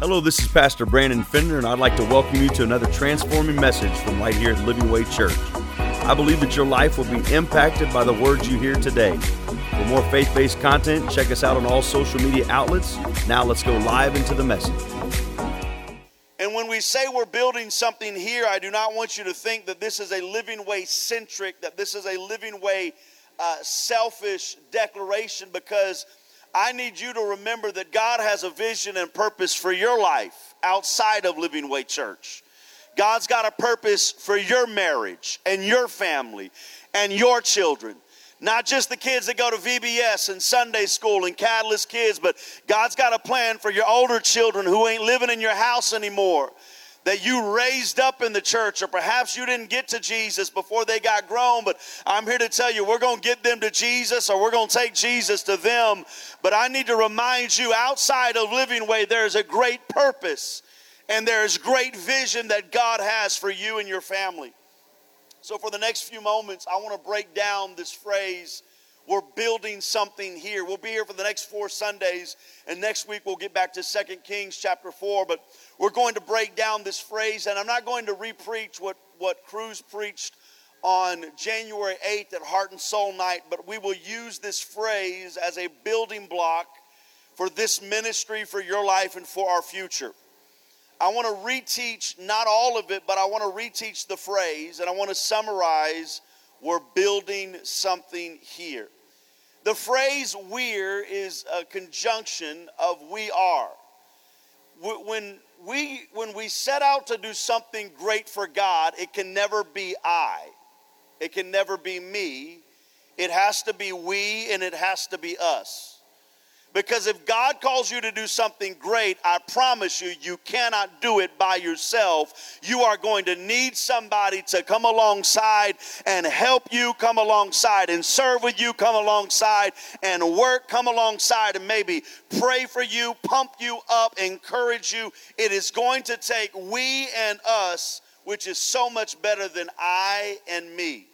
Hello, this is Pastor Brandon Fender, and I'd like to welcome you to another transforming message from right here at Living Way Church. I believe that your life will be impacted by the words you hear today. For more faith-based content, check us out on all social media outlets. Now let's go live into the message. And when we say we're building something here, I do not want you to think that this is a Living Way centric, that this is a Living Way selfish declaration, because I need you to remember that God has a vision and purpose for your life outside of Living Way Church. God's got a purpose for your marriage and your family and your children. Not just the kids that go to VBS and Sunday school and Catalyst Kids, but God's got a plan for your older children who ain't living in your house anymore, that you raised up in the church, or perhaps you didn't get to Jesus before they got grown, but I'm here to tell you, we're going to get them to Jesus, or we're going to take Jesus to them. But I need to remind you, outside of Living Way, there's a great purpose, and there's great vision that God has for you and your family. So for the next few moments, I want to break down this phrase, we're building something here. We'll be here for the next 4 Sundays, and next week we'll get back to 2 Kings chapter 4, but we're going to break down this phrase, and I'm not going to re-preach what Cruz preached on January 8th at Heart and Soul Night, but we will use this phrase as a building block for this ministry, for your life, and for our future. I want to reteach, not all of it, but I want to reteach the phrase, and I want to summarize, we're building something here. The phrase "we're" is a conjunction of "we are." When we set out to do something great for God, it can never be I. It can never be me. It has to be we, and it has to be us. Because if God calls you to do something great, I promise you, you cannot do it by yourself. You are going to need somebody to come alongside and help you, come alongside and serve with you, come alongside and work, come alongside and maybe pray for you, pump you up, encourage you. It is going to take we and us, which is so much better than I and me.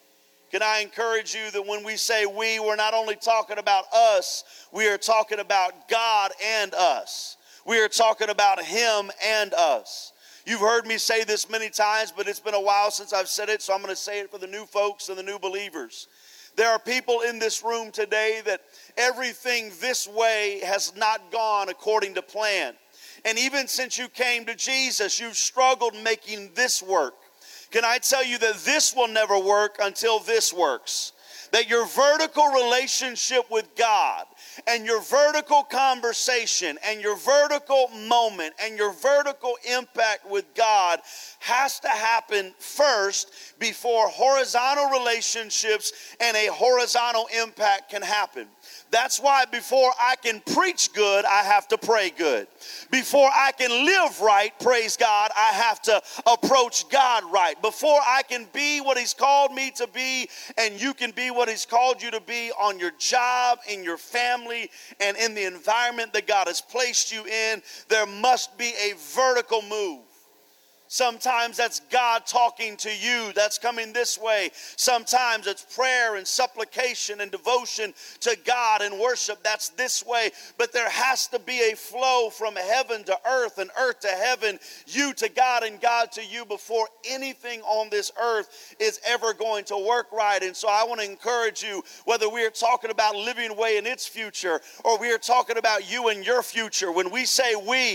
Can I encourage you that when we say we're not only talking about us, we are talking about God and us. We are talking about Him and us. You've heard me say this many times, but it's been a while since I've said it, so I'm going to say it for the new folks and the new believers. There are people in this room today that everything this way has not gone according to plan. And even since you came to Jesus, you've struggled making this work. Can I tell you that this will never work until this works? That your vertical relationship with God and your vertical conversation and your vertical moment and your vertical impact with God has to happen first before horizontal relationships and a horizontal impact can happen. That's why before I can preach good, I have to pray good. Before I can live right, praise God, I have to approach God right. Before I can be what He's called me to be, and you can be what He's called you to be on your job, in your family, and in the environment that God has placed you in, there must be a vertical move. Sometimes that's God talking to you. That's coming this way. Sometimes it's prayer and supplication and devotion to God and worship. That's this way. But there has to be a flow from heaven to earth and earth to heaven, you to God and God to you, before anything on this earth is ever going to work right. And so I want to encourage you, whether we are talking about Living Way and its future, or we are talking about you and your future, when we say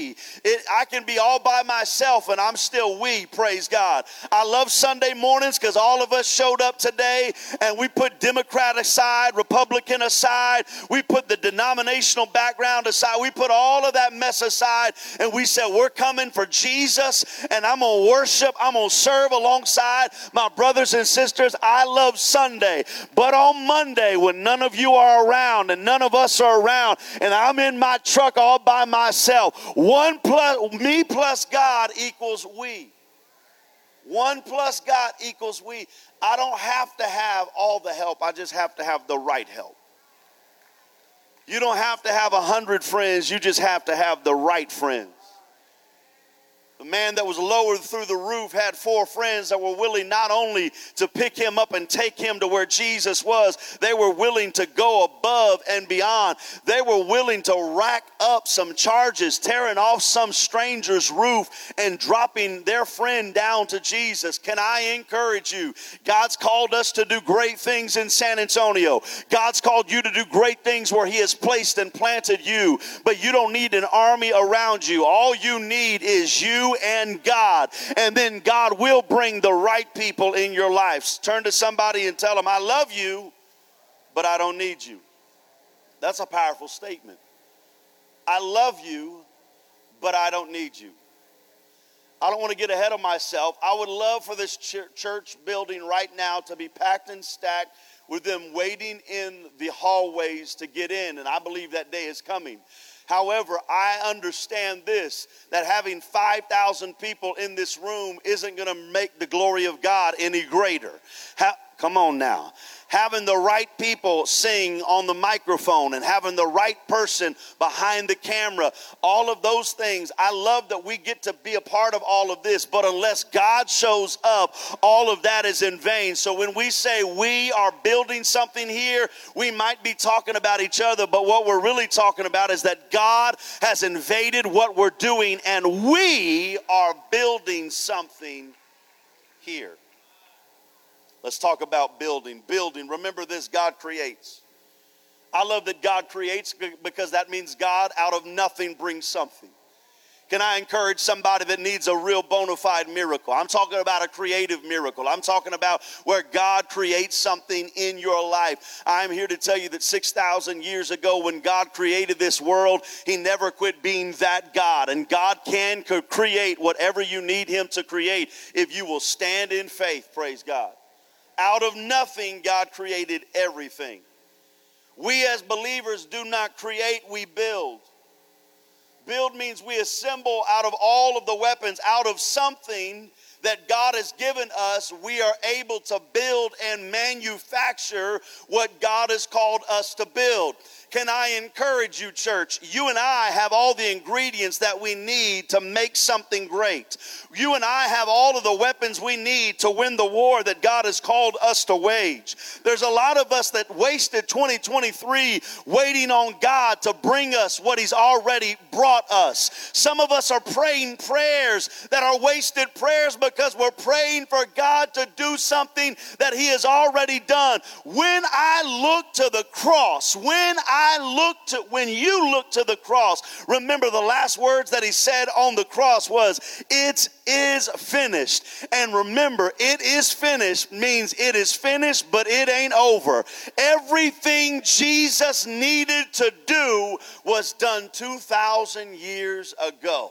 I can be all by myself and I'm still we, praise God. I love Sunday mornings because all of us showed up today and we put Democrat aside, Republican aside, we put the denominational background aside, we put all of that mess aside, and we said we're coming for Jesus, and I'm going to worship, I'm going to serve alongside my brothers and sisters. I love Sunday, but on Monday when none of you are around and none of us are around and I'm in my truck all by myself, me plus God equals we. One plus God equals we. I don't have to have all the help. I just have to have the right help. You don't have to have 100 friends. You just have to have the right friends. The man that was lowered through the roof had 4 friends that were willing not only to pick him up and take him to where Jesus was, they were willing to go above and beyond. They were willing to rack up some charges, tearing off some stranger's roof and dropping their friend down to Jesus. Can I encourage you? God's called us to do great things in San Antonio. God's called you to do great things where he has placed and planted you. But you don't need an army around you. All you need is you and God, and then God will bring the right people in your lives. Turn to somebody and tell them, I love you, but I don't need you. That's a powerful statement. I love you, but I don't need you. I don't want to get ahead of myself. I would love for this church building right now to be packed and stacked with them waiting in the hallways to get in, and I believe that day is coming. However, I understand this, that having 5,000 people in this room isn't going to make the glory of God any greater. Come on now. Having the right people sing on the microphone and having the right person behind the camera, all of those things, I love that we get to be a part of all of this, but unless God shows up, all of that is in vain. So when we say we are building something here, we might be talking about each other, but what we're really talking about is that God has invaded what we're doing and we are building something here. Let's talk about building. Building. Remember this, God creates. I love that God creates because that means God out of nothing brings something. Can I encourage somebody that needs a real bona fide miracle? I'm talking about a creative miracle. I'm talking about where God creates something in your life. I'm here to tell you that 6,000 years ago when God created this world, he never quit being that God. And God can create whatever you need him to create if you will stand in faith, praise God. Out of nothing, God created everything. We as believers do not create, we build. Build means we assemble out of all of the weapons, out of something that God has given us, we are able to build and manufacture what God has called us to build. Can I encourage you, church? You and I have all the ingredients that we need to make something great. You and I have all of the weapons we need to win the war that God has called us to wage. There's a lot of us that wasted 2023 waiting on God to bring us what he's already brought us. Some of us are praying prayers that are wasted prayers because we're praying for God to do something that he has already done. When I look to the cross, when you look to the cross, remember the last words that he said on the cross was, "It is finished." And remember, it is finished means it is finished, but it ain't over. Everything Jesus needed to do was done 2,000 years ago.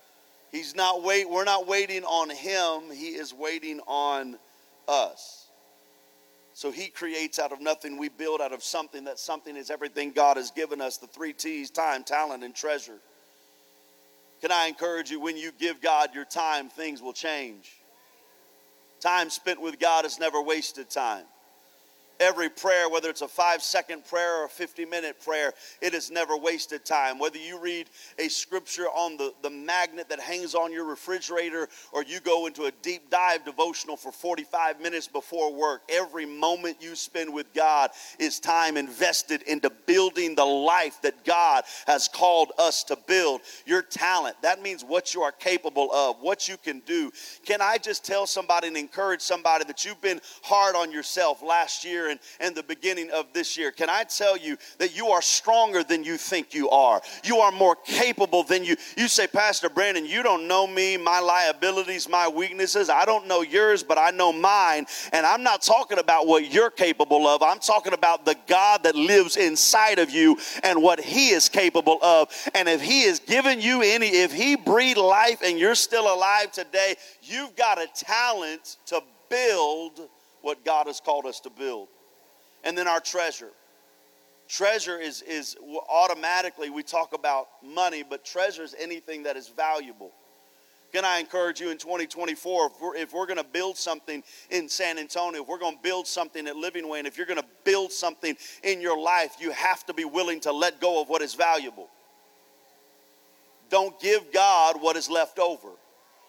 We're not waiting on him, he is waiting on us. So he creates out of nothing, we build out of something. That something is everything God has given us, the 3 T's, time, talent, and treasure. Can I encourage you, when you give God your time, things will change. Time spent with God is never wasted time. Every prayer, whether it's a 5-second prayer or a 50-minute prayer, it is never wasted time. Whether you read a scripture on the magnet that hangs on your refrigerator or you go into a deep dive devotional for 45 minutes before work, every moment you spend with God is time invested into building the life that God has called us to build. Your talent, that means what you are capable of, what you can do. Can I just tell somebody and encourage somebody that you've been hard on yourself last year and the beginning of this year? Can I tell you that you are stronger than you think you are? You are more capable than you say, Pastor Brandon, you don't know me, my liabilities, my weaknesses. I don't know yours, but I know mine. And I'm not talking about what you're capable of. I'm talking about the God that lives inside of you and what he is capable of. And if he has given you if he breathed life and you're still alive today, you've got a talent to build what God has called us to build. And then our treasure. Treasure is automatically, we talk about money, but treasure is anything that is valuable. Can I encourage you in 2024, if we're going to build something in San Antonio, if we're going to build something at Living Way, and if you're going to build something in your life, you have to be willing to let go of what is valuable. Don't give God what is left over.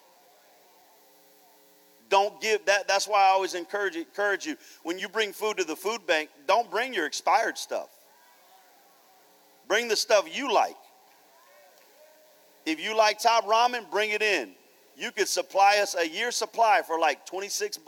Don't give that. That's why I always encourage you. When you bring food to the food bank, don't bring your expired stuff. Bring the stuff you like. If you like top ramen, bring it in. You could supply us a year's supply for like $26,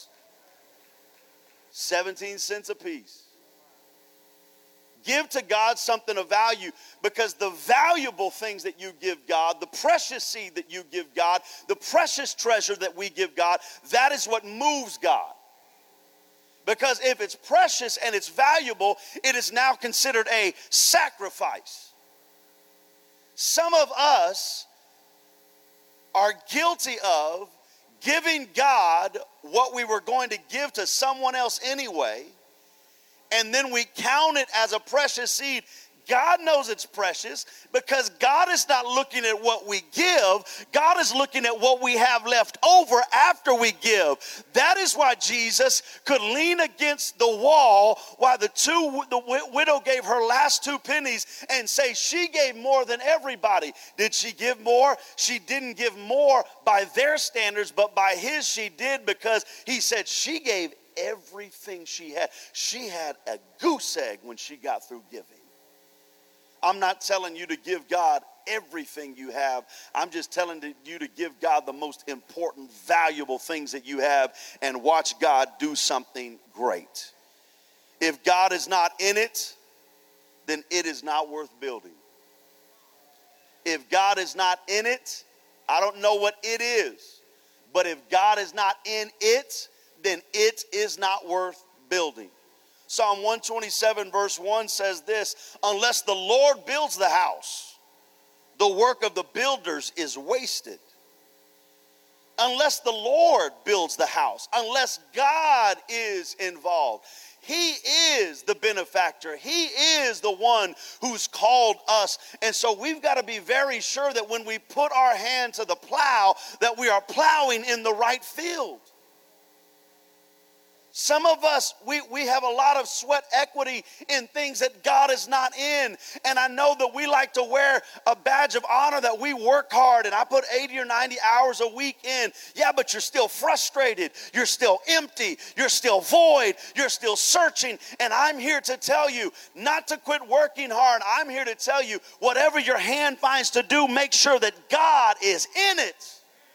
17 cents a piece. Give to God something of value, because the valuable things that you give God, the precious seed that you give God, the precious treasure that we give God, that is what moves God. Because if it's precious and it's valuable, it is now considered a sacrifice. Some of us are guilty of giving God what we were going to give to someone else anyway, and then we count it as a precious seed. God knows it's precious, because God is not looking at what we give. God is looking at what we have left over after we give. That is why Jesus could lean against the wall while the widow gave her last 2 pennies and say she gave more than everybody. Did she give more? She didn't give more by their standards, but by his she did, because he said she gave everything she had. She had a goose egg when she got through giving. I'm not telling you to give God everything you have. I'm just telling you to give God the most important, valuable things that you have, and watch God do something great. If God is not in it, then it is not worth building. If God is not in it, I don't know what it is, but if God is not in it, then it is not worth building. Psalm 127 verse 1 says this: unless the Lord builds the house, the work of the builders is wasted. Unless the Lord builds the house, unless God is involved. He is the benefactor. He is the one who's called us. And so we've got to be very sure that when we put our hand to the plow, that we are plowing in the right field. Some of us, we have a lot of sweat equity in things that God is not in. And I know that we like to wear a badge of honor that we work hard and I put 80 or 90 hours a week in. Yeah, but you're still frustrated. You're still empty. You're still void. You're still searching. And I'm here to tell you not to quit working hard. I'm here to tell you, whatever your hand finds to do, make sure that God is in it.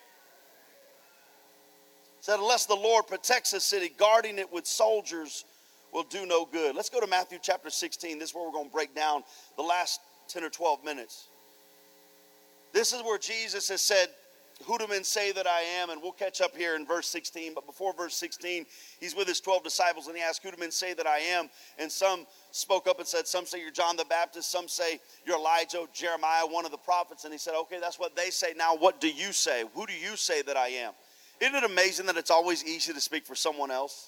Said, unless the Lord protects a city, guarding it with soldiers will do no good. Let's go to Matthew chapter 16. This is where we're going to break down the last 10 or 12 minutes. This is where Jesus has said, who do men say that I am? And we'll catch up here in verse 16. But before verse 16, he's with his 12 disciples and he asked, who do men say that I am? And some spoke up and said, some say you're John the Baptist. Some say you're Elijah, Jeremiah, one of the prophets. And he said, okay, that's what they say. Now what do you say? Who do you say that I am? Isn't it amazing that it's always easy to speak for someone else?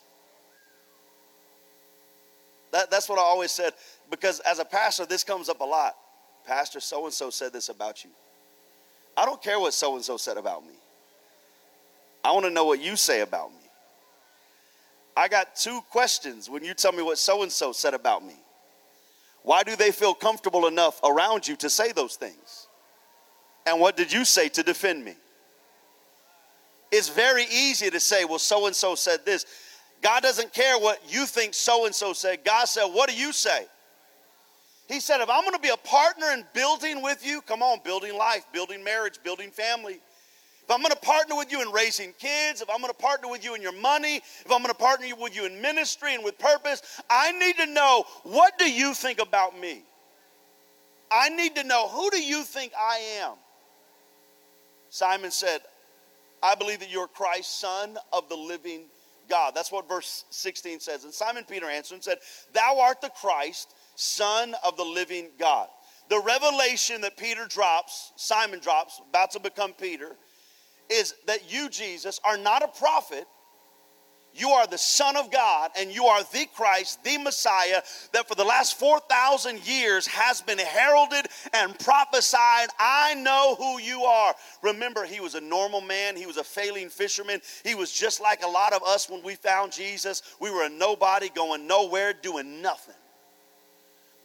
That's what I always said, because as a pastor, this comes up a lot. Pastor, so-and-so said this about you. I don't care what so-and-so said about me. I want to know what you say about me. I got 2 questions when you tell me what so-and-so said about me. Why do they feel comfortable enough around you to say those things? And what did you say to defend me? It's very easy to say, well, so-and-so said this. God doesn't care what you think so-and-so said. God said, what do you say? He said, if I'm going to be a partner in building with you, come on, building life, building marriage, building family. If I'm going to partner with you in raising kids, if I'm going to partner with you in your money, if I'm going to partner with you in ministry and with purpose, I need to know, what do you think about me? I need to know, who do you think I am? Simon said, I believe that you're Christ, Son of the living God. That's what verse 16 says. And Simon Peter answered and said, thou art the Christ, Son of the living God. The revelation that Simon drops, about to become Peter, is that you, Jesus, are not a prophet. You are the Son of God, and you are the Christ, the Messiah, that for the last 4,000 years has been heralded and prophesied. I know who you are. Remember, he was a normal man. He was a failing fisherman. He was just like a lot of us when we found Jesus. We were a nobody, going nowhere, doing nothing.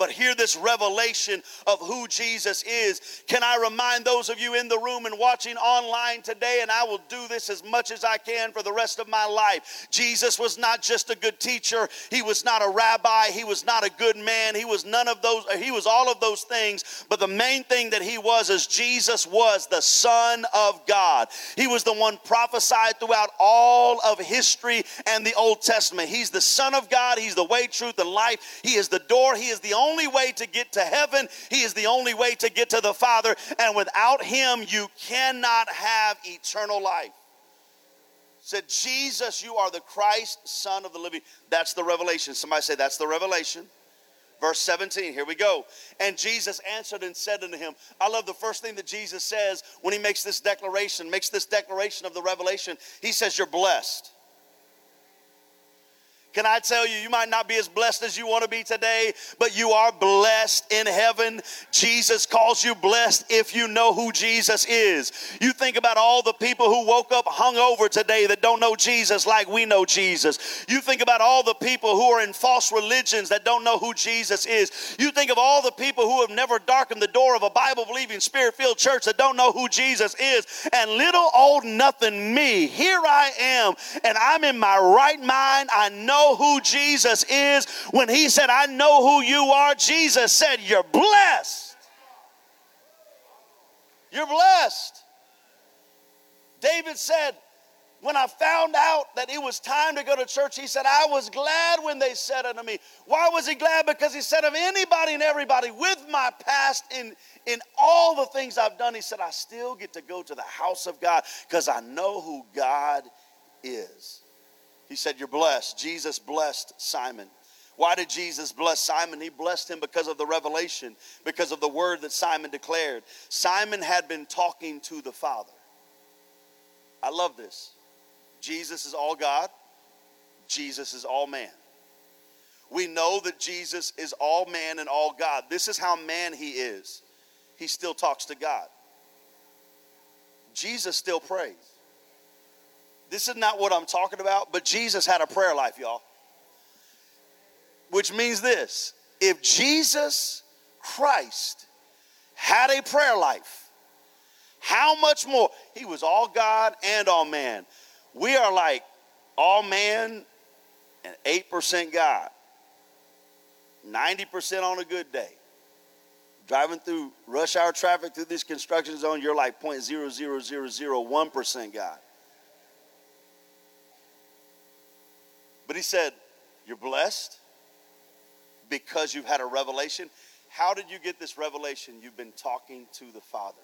but hear this revelation of who Jesus is. Can I remind those of you in the room and watching online today, and I will do this as much as I can for the rest of my life. Jesus was not just a good teacher. He was not a rabbi. He was not a good man. He was none of those. He was all of those things. But the main thing that he was is Jesus was the Son of God. He was the one prophesied throughout all of history and the Old Testament. He's the Son of God. He's the way, truth, and life. He is the door. He is the only way to get to heaven. He is the only way to get to the Father. And without him, you cannot have eternal life. Said, Jesus, you are the Christ, Son of the living. That's the revelation. Somebody say, that's the revelation. Verse 17, here we go. And Jesus answered and said unto him, I love the first thing that Jesus says when he makes this declaration of the revelation. He says, you're blessed. Can I tell you, you might not be as blessed as you want to be today, but you are blessed in heaven. Jesus calls you blessed if you know who Jesus is. You think about all the people who woke up hungover today that don't know Jesus like we know Jesus. You think about all the people who are in false religions that don't know who Jesus is. You think of all the people who have never darkened the door of a Bible-believing, Spirit-filled church that don't know who Jesus is. And little old nothing me, here I am, and I'm in my right mind. I know who Jesus is. When he said, I know who you are, Jesus said, you're blessed. You're blessed. David said, when I found out that it was time to go to church, he said, I was glad when they said unto me. Why was he glad? Because he said, of anybody and everybody with my past in all the things I've done, he said, I still get to go to the house of God because I know who God is. He said, you're blessed. Jesus blessed Simon. Why did Jesus bless Simon? He blessed him because of the revelation, because of the word that Simon declared. Simon had been talking to the Father. I love this. Jesus is all God. Jesus is all man. We know that Jesus is all man and all God. This is how man he is. He still talks to God. Jesus still prays. This is not what I'm talking about, but Jesus had a prayer life, y'all. Which means this: if Jesus Christ had a prayer life, how much more? He was all God and all man. We are like all man and 8% God. 90% on a good day. Driving through rush hour traffic through this construction zone, you're like 0.00001% God. But he said, you're blessed because you've had a revelation. How did you get this revelation? You've been talking to the Father.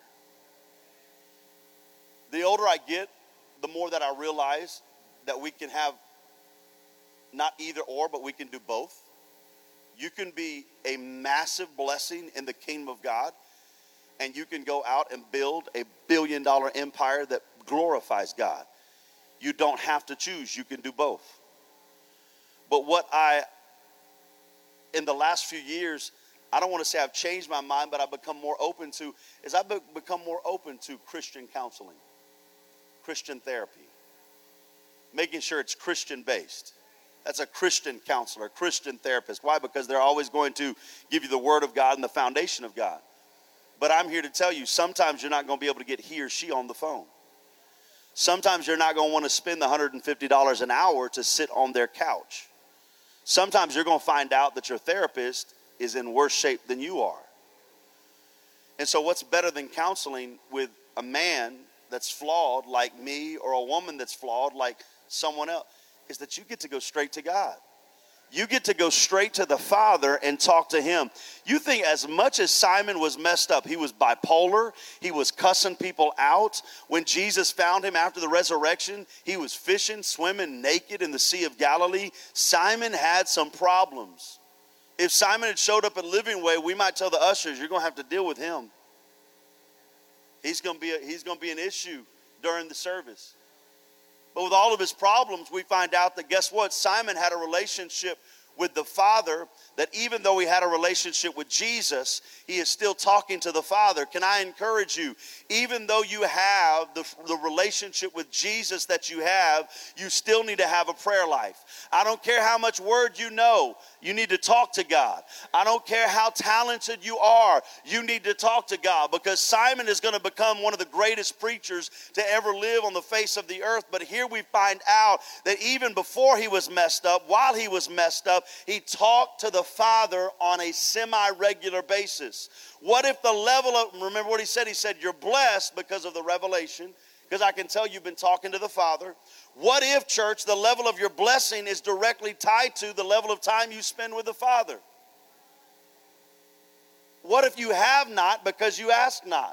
The older I get, the more that I realize that we can have not either or, but we can do both. You can be a massive blessing in the kingdom of God, and you can go out and build a billion-dollar empire that glorifies God. You don't have to choose. You can do both. But in the last few years, I don't want to say I've changed my mind, but I've become more open to, become more open to Christian counseling, Christian therapy, making sure it's Christian-based. That's a Christian counselor, Christian therapist. Why? Because they're always going to give you the word of God and the foundation of God. But I'm here to tell you, sometimes you're not going to be able to get he or she on the phone. Sometimes you're not going to want to spend the $150 an hour to sit on their couch. Sometimes you're going to find out that your therapist is in worse shape than you are. And so what's better than counseling with a man that's flawed like me or a woman that's flawed like someone else is that you get to go straight to God. You get to go straight to the Father and talk to him. You think as much as Simon was messed up, he was bipolar, he was cussing people out. When Jesus found him after the resurrection, he was fishing, swimming naked in the Sea of Galilee. Simon had some problems. If Simon had showed up at Living Way, we might tell the ushers, you're going to have to deal with him. He's going to be an issue during the service. But with all of his problems, we find out that guess what? Simon had a relationship with the Father, that even though he had a relationship with Jesus, he is still talking to the Father. Can I encourage you, even though you have the relationship with Jesus that you have, you still need to have a prayer life. I don't care how much word you know, you need to talk to God. I don't care how talented you are, you need to talk to God, because Simon is going to become one of the greatest preachers to ever live on the face of the earth. But here we find out that even before he was messed up, while he was messed up, he talked to the Father on a semi-regular basis. What if the level of, remember what he said? He said, you're blessed because of the revelation, because I can tell you've been talking to the Father. What if, church, the level of your blessing is directly tied to the level of time you spend with the Father? What if you have not because you ask not?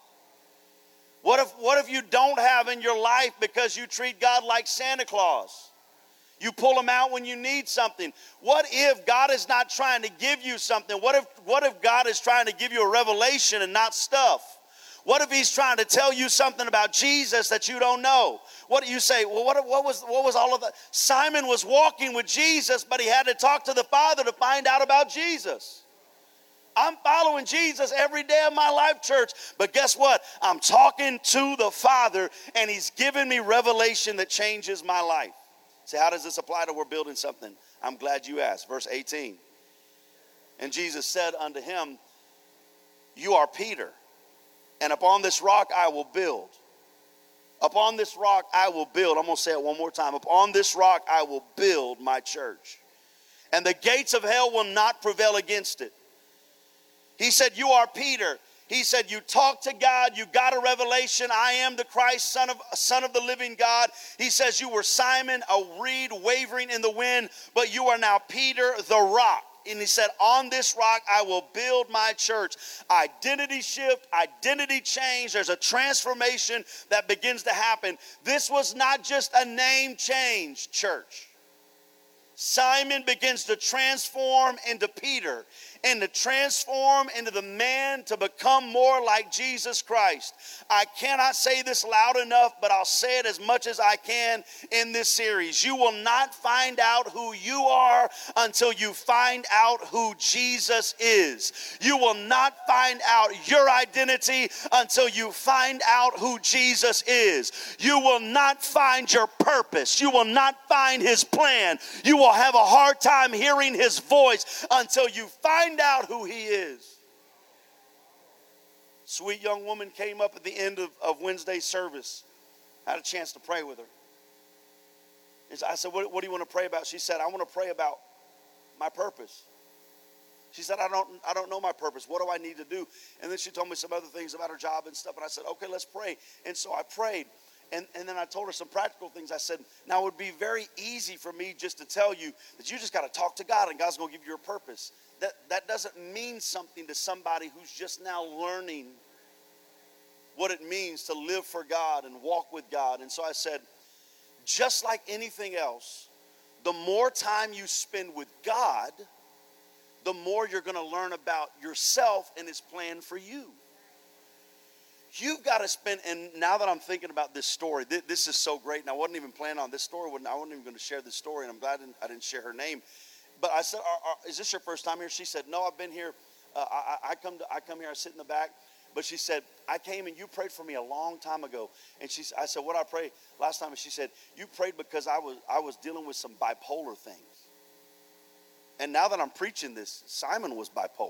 What if you don't have in your life because you treat God like Santa Claus? You pull him out when you need something. What if God is not trying to give you something? What if God is trying to give you a revelation and not stuff? What if he's trying to tell you something about Jesus that you don't know? What do you say? Well, what was all of that? Simon was walking with Jesus, but he had to talk to the Father to find out about Jesus. I'm following Jesus every day of my life, church. But guess what? I'm talking to the Father, and he's giving me revelation that changes my life. Say, how does this apply to we're building something? I'm glad you asked. Verse 18. And Jesus said unto him, you are Peter, and upon this rock I will build. Upon this rock I will build. I'm going to say it one more time. Upon this rock I will build my church, and the gates of hell will not prevail against it. He said, you are Peter. He said, you talk to God, you got a revelation, I am the Christ, son of the living God. He says, you were Simon, a reed wavering in the wind, but you are now Peter, the rock. And he said, on this rock I will build my church. Identity shift, identity change. There's a transformation that begins to happen. This was not just a name change, church. Simon begins to transform into Peter, and to transform into the man to become more like Jesus Christ. I cannot say this loud enough, but I'll say it as much as I can in this series. You will not find out who you are until you find out who Jesus is. You will not find out your identity until you find out who Jesus is. You will not find your purpose. You will not find his plan. You will have a hard time hearing his voice until you find out who he is. Sweet young woman came up at the end of Wednesday's service. I had a chance to pray with her. And I said, what do you want to pray about? She said, I want to pray about my purpose. She said, I don't know my purpose. What do I need to do? And then she told me some other things about her job and stuff. And I said, okay, let's pray. And so I prayed. And then I told her some practical things. I said, now it would be very easy for me just to tell you that you just got to talk to God and God's going to give you a purpose. That doesn't mean something to somebody who's just now learning what it means to live for God and walk with God. And so I said, just like anything else, the more time you spend with God, the more you're going to learn about yourself and his plan for you. You've got to spend, and now that I'm thinking about this story, this is so great, and I wasn't even planning on this story, I wasn't even going to share this story, and I'm glad I didn't share her name. But I said, is this your first time here? She said, no, I've been here. I come here, I sit in the back. But she said, I came and you prayed for me a long time ago. And I said, what did I pray last time? And she said, you prayed because I was dealing with some bipolar things. And now that I'm preaching this, Simon was bipolar.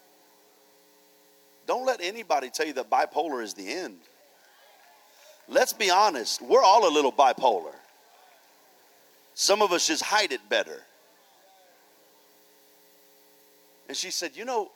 Don't let anybody tell you that bipolar is the end. Let's be honest. We're all a little bipolar. Some of us just hide it better. And she said, you know,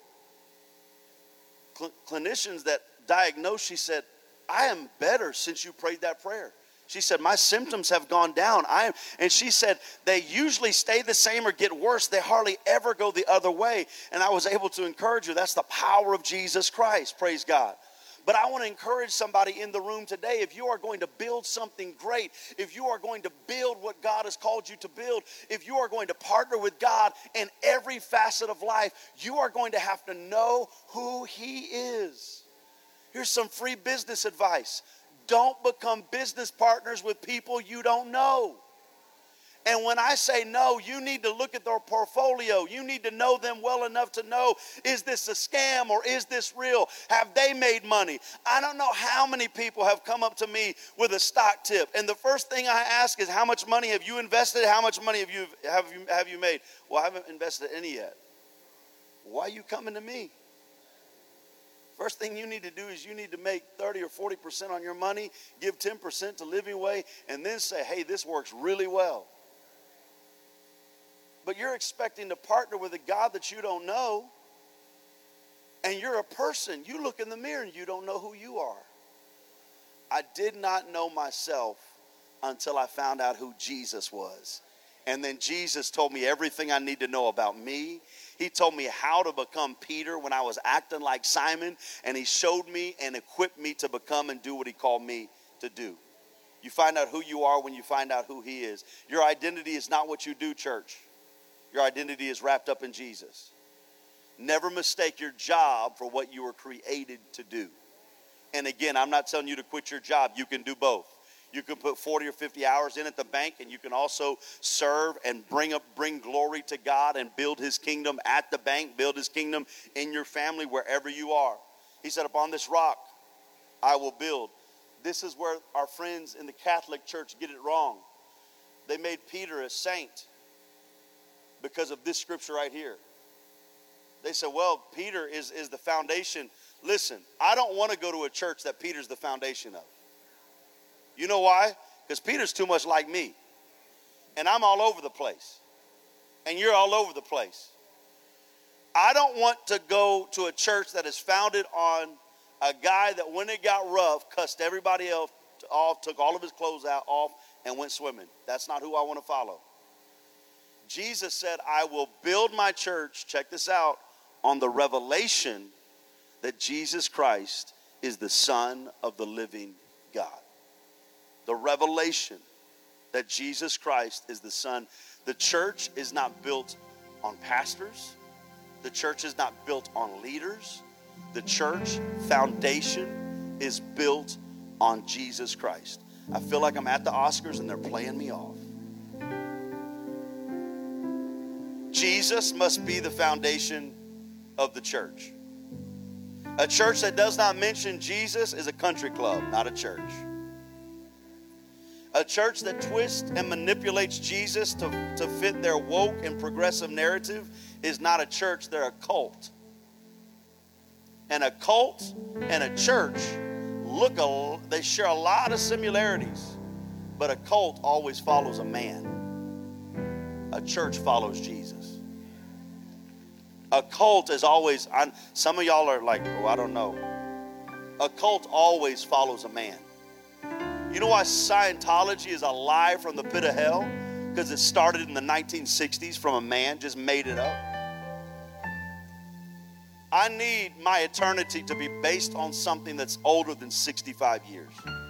clinicians that diagnose, she said, I am better since you prayed that prayer. She said, my symptoms have gone down. And she said, they usually stay the same or get worse. They hardly ever go the other way. And I was able to encourage her. That's the power of Jesus Christ. Praise God. But I want to encourage somebody in the room today, if you are going to build something great, if you are going to build what God has called you to build, if you are going to partner with God in every facet of life, you are going to have to know who he is. Here's some free business advice. Don't become business partners with people you don't know. And when I say no, you need to look at their portfolio. You need to know them well enough to know, is this a scam or is this real? Have they made money? I don't know how many people have come up to me with a stock tip. And the first thing I ask is, how much money have you invested? How much money have you made? Well, I haven't invested any yet. Why are you coming to me? First thing you need to do is you need to make 30 or 40% on your money, give 10% to Living Way, and then say, hey, this works really well. But you're expecting to partner with a God that you don't know, and you're a person. You look in the mirror and you don't know who you are. I did not know myself until I found out who Jesus was. And then Jesus told me everything I need to know about me. He told me how to become Peter when I was acting like Simon, and he showed me and equipped me to become and do what he called me to do. You find out who you are when you find out who he is. Your identity is not what you do, church. Your identity is wrapped up in Jesus. Never mistake your job for what you were created to do. And again, I'm not telling you to quit your job. You can do both. You can put 40 or 50 hours in at the bank, and you can also serve and bring glory to God and build his kingdom at the bank, build his kingdom in your family, wherever you are. He said, upon this rock, I will build. This is where our friends in the Catholic Church get it wrong. They made Peter a saint because of this scripture right here. They said, well, Peter is the foundation. Listen, I don't want to go to a church that Peter's the foundation of. You know why? Because Peter's too much like me. And I'm all over the place. And you're all over the place. I don't want to go to a church that is founded on a guy that when it got rough, cussed everybody else off, took all of his clothes off, and went swimming. That's not who I want to follow. Jesus said, I will build my church, check this out, on the revelation that Jesus Christ is the Son of the living God. The revelation that Jesus Christ is the Son. The church is not built on pastors. The church is not built on leaders. The church foundation is built on Jesus Christ. I feel like I'm at the Oscars and they're playing me off. Jesus must be the foundation of the church. A church that does not mention Jesus is a country club, not a church. A church that twists and manipulates Jesus to fit their woke and progressive narrative is not a church, they're a cult. And a cult and a church they share a lot of similarities, but a cult always follows a man. A church follows Jesus. A cult is always, some of y'all are like, oh, I don't know. A cult always follows a man. You know why Scientology is a lie from the pit of hell? Because it started in the 1960s from a man, just made it up. I need my eternity to be based on something that's older than 65 years.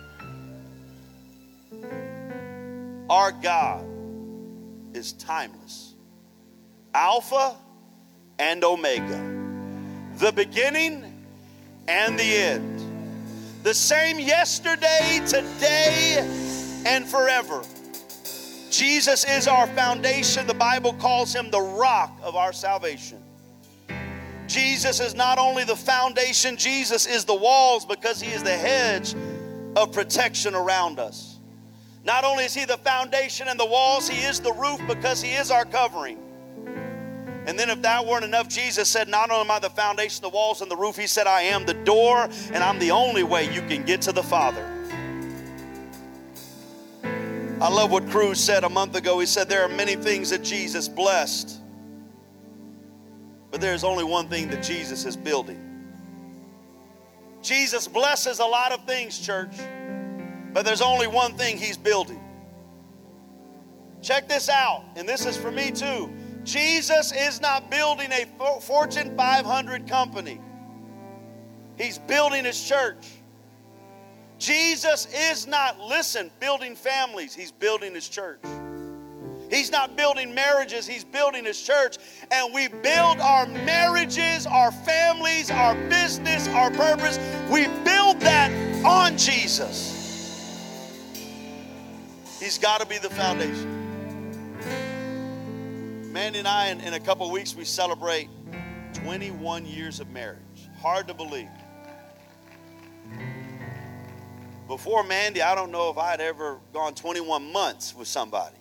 Our God is timeless. Alpha and Omega. The beginning and the end. The same yesterday, today, and forever. Jesus is our foundation. The Bible calls him the rock of our salvation. Jesus is not only the foundation, Jesus is the walls because he is the hedge of protection around us. Not only is he the foundation and the walls, he is the roof because he is our covering. And then if that weren't enough, Jesus said, not only am I the foundation, the walls, and the roof, he said, I am the door, and I'm the only way you can get to the Father. I love what Cruz said a month ago. He said, there are many things that Jesus blessed, but there's only one thing that Jesus is building. Jesus blesses a lot of things, church, but there's only one thing he's building. Check this out, and this is for me too. Jesus is not building a Fortune 500 company. He's building his church. Jesus is not, building families. He's building his church. He's not building marriages. He's building his church. And we build our marriages, our families, our business, our purpose. We build that on Jesus. He's got to be the foundation. Mandy and I, in a couple of weeks, we celebrate 21 years of marriage. Hard to believe. Before Mandy, I don't know if I'd ever gone 21 months with somebody.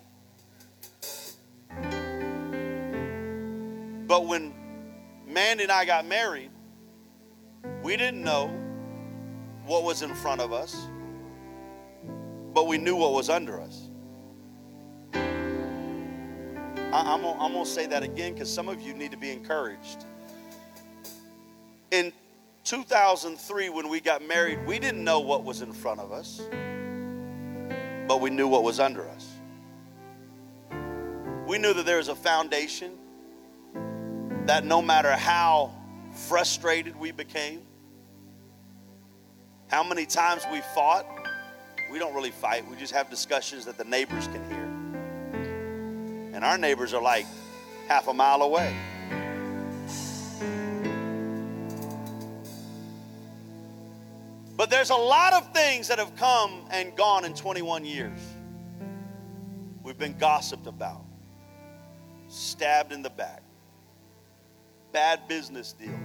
But when Mandy and I got married, we didn't know what was in front of us, but we knew what was under us. I'm going to say that again because some of you need to be encouraged. In 2003, when we got married, we didn't know what was in front of us, but we knew what was under us. We knew that there was a foundation that no matter how frustrated we became, how many times we fought, we don't really fight. We just have discussions that the neighbors can hear. And our neighbors are like half a mile away. But there's a lot of things that have come and gone in 21 years. We've been gossiped about, stabbed in the back, bad business deals,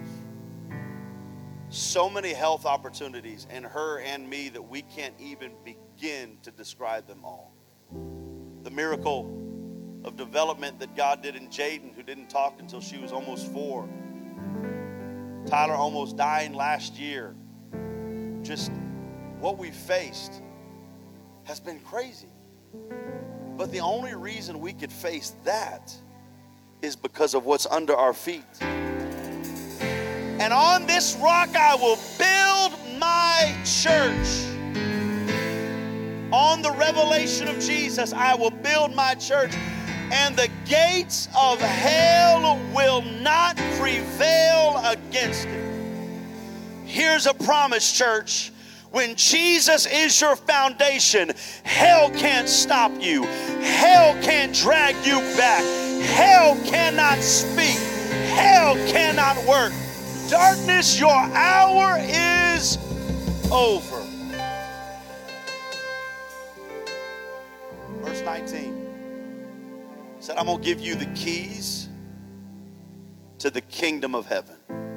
so many health opportunities in her and me that we can't even begin to describe them all. The miracle of development that God did in Jaden, who didn't talk until she was almost 4. Tyler almost dying last year. Just what we faced has been crazy. But the only reason we could face that is because of what's under our feet. And on this rock I will build my church. On the revelation of Jesus, I will build my church. And the gates of hell will not prevail against it. Here's a promise, church. When Jesus is your foundation, hell can't stop you. Hell can't drag you back. Hell cannot speak. Hell cannot work. Darkness, your hour is over. Verse 19 said, I'm going to give you the keys to the kingdom of heaven.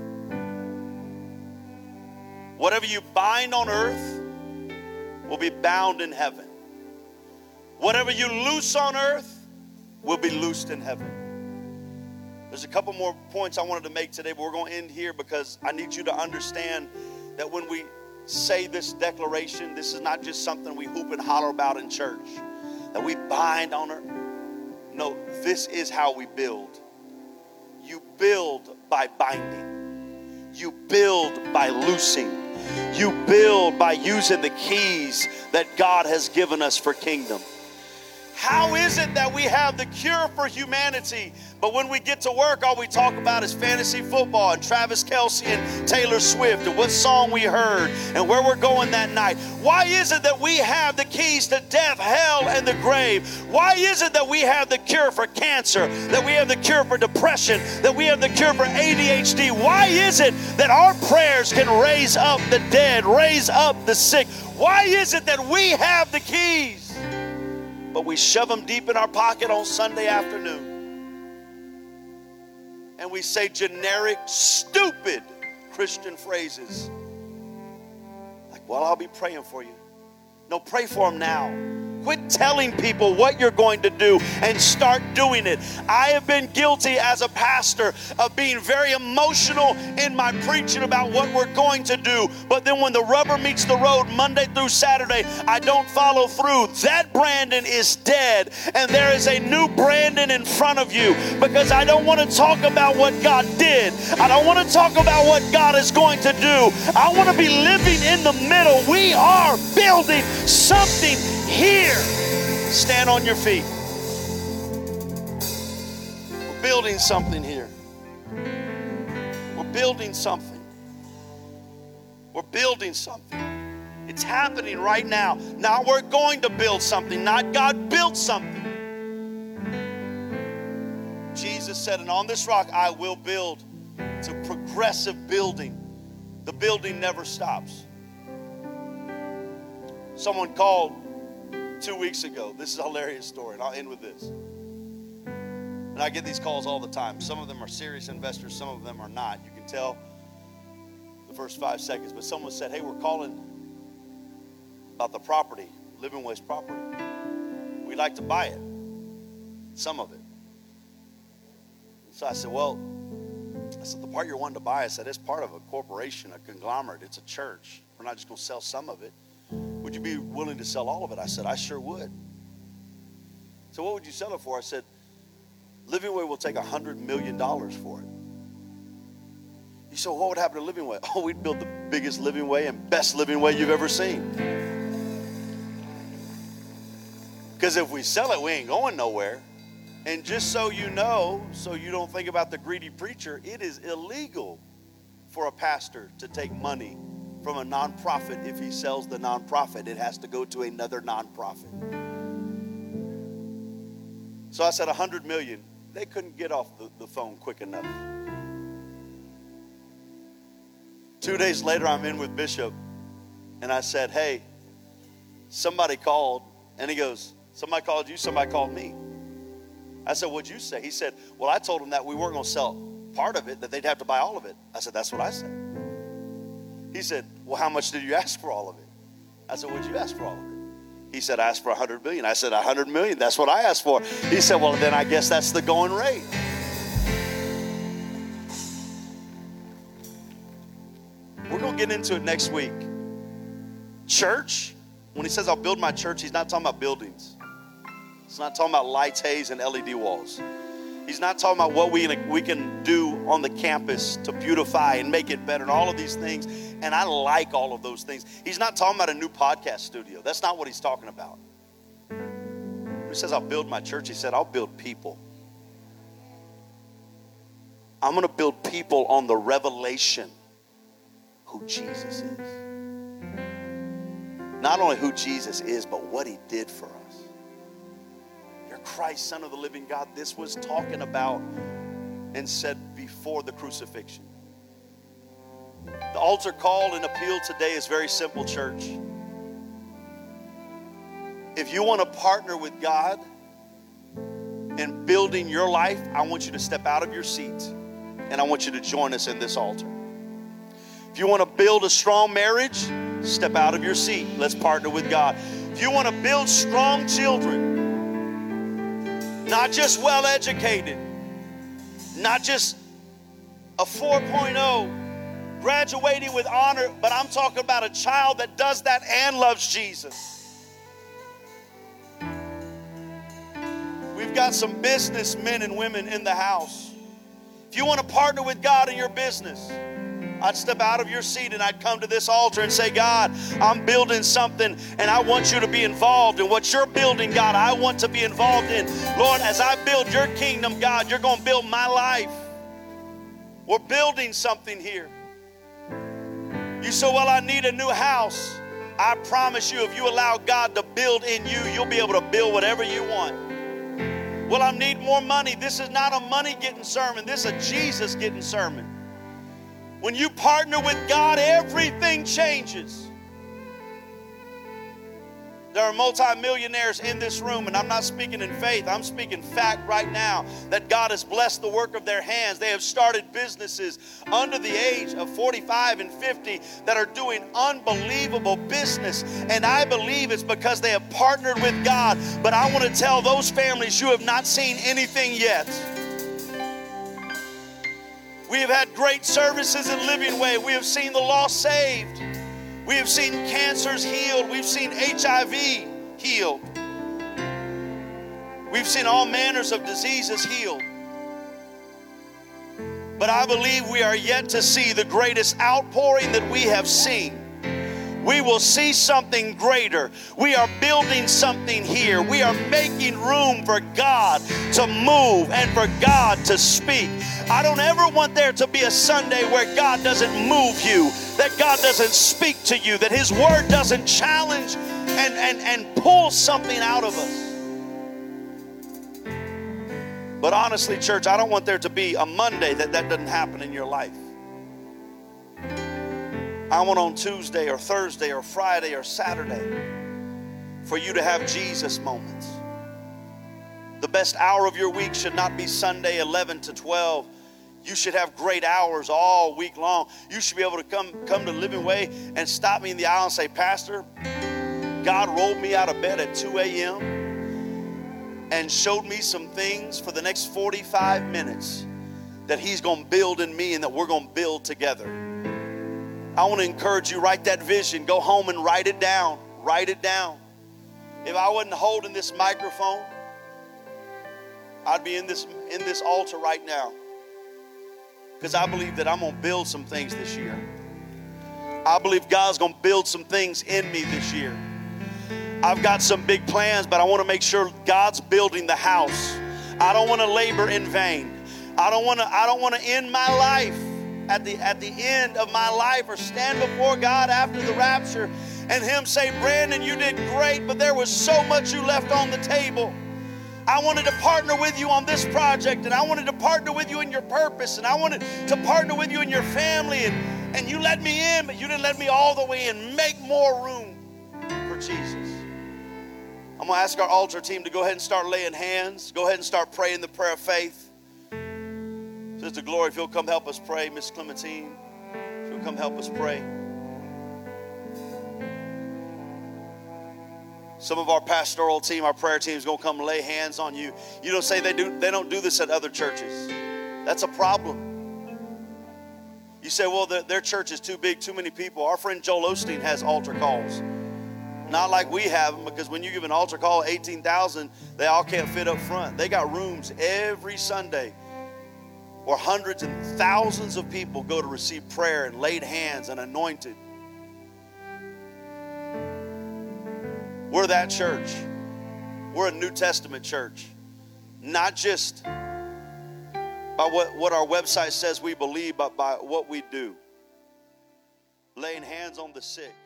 Whatever you bind on earth will be bound in heaven. Whatever you loose on earth will be loosed in heaven. There's a couple more points I wanted to make today, but we're going to end here because I need you to understand that when we say this declaration, this is not just something we hoop and holler about in church, that we bind on earth. No, this is how we build. You build by binding. You build by loosing. You build by using the keys that God has given us for kingdom. How is it that we have the cure for humanity, but when we get to work, all we talk about is fantasy football and Travis Kelce and Taylor Swift and what song we heard and where we're going that night? Why is it that we have the keys to death, hell, and the grave? Why is it that we have the cure for cancer, that we have the cure for depression, that we have the cure for ADHD? Why is it that our prayers can raise up the dead, raise up the sick? Why is it that we have the keys, but we shove them deep in our pocket on Sunday afternoon? And we say generic, stupid Christian phrases. Like, well, I'll be praying for you. No, pray for them now. Quit telling people what you're going to do and start doing it. I have been guilty as a pastor of being very emotional in my preaching about what we're going to do. But then when the rubber meets the road Monday through Saturday, I don't follow through. That Brandon is dead. And there is a new Brandon in front of you, because I don't want to talk about what God did. I don't want to talk about what God is going to do. I want to be living in the middle. We are building something here. Stand on your feet. We're building something here. We're building something. We're building something. It's happening right now. Not we're going to build something. Not God built something. Jesus said, and on this rock I will build. It's a progressive building. The building never stops. Someone called 2 weeks ago. This is a hilarious story, and I'll end with this. And And I get these calls all the time. Some of them are serious investors, some of them are not. You can tell the first 5 seconds. But someone said, hey, we're calling about the property, Living Way's property. We'd like to buy it, some of it. So I said, the part you're wanting to buy, I said, it's part of a corporation, a conglomerate. It's a church. We're not just going to sell some of it. Would you be willing to sell all of it? I said, I sure would. So what would you sell it for? I said, Living Way will take $100 million for it. You said, what would happen to Living Way? Oh, we'd build the biggest Living Way and best Living Way you've ever seen. Because if we sell it, we ain't going nowhere. And just so you know, so you don't think about the greedy preacher, it is illegal for a pastor to take money from a nonprofit. If he sells the nonprofit, it has to go to another nonprofit. So I said $100 million. They couldn't get off the phone quick enough. 2 days later, I'm in with Bishop, and I said, hey, somebody called, and he goes, somebody called you, somebody called me. I said, what'd you say? He said, well, I told them that we weren't going to sell part of it, that they'd have to buy all of it. I said, that's what I said. He said, well, how much did you ask for all of it? I said, what'd you ask for all of it? He said, I asked for $100 million. I said, $100 million, that's what I asked for. He said, well, then I guess that's the going rate. We're going to get into it next week. Church, when he says I'll build my church, he's not talking about buildings. He's not talking about lights, haze, and LED walls. He's not talking about what we can do on the campus to beautify and make it better and all of these things. And I like all of those things. He's not talking about a new podcast studio. That's not what he's talking about. When he says I'll build my church, he said I'll build people. I'm going to build people on the revelation who Jesus is. Not only who Jesus is, but what he did for us. You're Christ, Son of the living God. This was talking about and said before the crucifixion. The altar call and appeal today is very simple, church. If you want to partner with God in building your life, I want you to step out of your seat and I want you to join us in this altar. If you want to build a strong marriage, step out of your seat. Let's partner with God. If you want to build strong children, not just well educated, not just a 4.0, graduating with honor, but I'm talking about a child that does that and loves Jesus. We've got some businessmen and women in the house. If you want to partner with God in your business, I'd step out of your seat and I'd come to this altar and say, God, I'm building something and I want you to be involved in what you're building, God. I want to be involved in. Lord, as I build your kingdom, God, you're going to build my life. We're building something here. You say, well, I need a new house. I promise you, if you allow God to build in you, you'll be able to build whatever you want. Well, I need more money. This is not a money-getting sermon. This is a Jesus-getting sermon. When you partner with God, everything changes. There are multimillionaires in this room, and I'm not speaking in faith. I'm speaking fact right now that God has blessed the work of their hands. They have started businesses under the age of 45 and 50 that are doing unbelievable business. And I believe it's because they have partnered with God. But I want to tell those families, you have not seen anything yet. We have had great services in Living Way. We have seen the lost saved. We have seen cancers healed. We've seen HIV healed. We've seen all manners of diseases healed. But I believe we are yet to see the greatest outpouring that we have seen. We will see something greater. We are building something here. We are making room for God to move and for God to speak. I don't ever want there to be a Sunday where God doesn't move you, that God doesn't speak to you, that His Word doesn't challenge and pull something out of us. But honestly, church, I don't want there to be a Monday that doesn't happen in your life. I want on Tuesday or Thursday or Friday or Saturday for you to have Jesus moments. The best hour of your week should not be Sunday 11 to 12. You should have great hours all week long. You should be able to come to Living Way and stop me in the aisle and say, Pastor, God rolled me out of bed at 2 a.m. and showed me some things for the next 45 minutes that he's going to build in me and that we're going to build together. I want to encourage you, write that vision. Go home and write it down. Write it down. If I wasn't holding this microphone, I'd be in this altar right now. Because I believe that I'm going to build some things this year. I believe God's going to build some things in me this year. I've got some big plans, but I want to make sure God's building the house. I don't want to labor in vain. I don't want to end my life at the end of my life or stand before God after the rapture and him say, Brandon, you did great, but there was so much you left on the table. I wanted to partner with you on this project, and I wanted to partner with you in your purpose, and I wanted to partner with you in your family, and you let me in, but you didn't let me all the way in. Make more room for Jesus. I'm going to ask our altar team to go ahead and start laying hands. Go ahead and start praying the prayer of faith. Sister Glory, if you'll come help us pray. Miss Clementine, if you'll come help us pray. Some of our pastoral team, our prayer team is going to come lay hands on you. You don't say they don't do this at other churches. That's a problem. You say, well, their church is too big, too many people. Our friend Joel Osteen has altar calls. Not like we have them, because when you give an altar call 18,000, they all can't fit up front. They got rooms every Sunday where hundreds and thousands of people go to receive prayer and laid hands and anointed. We're that church. We're a New Testament church. Not just by what our website says we believe, but by what we do. Laying hands on the sick.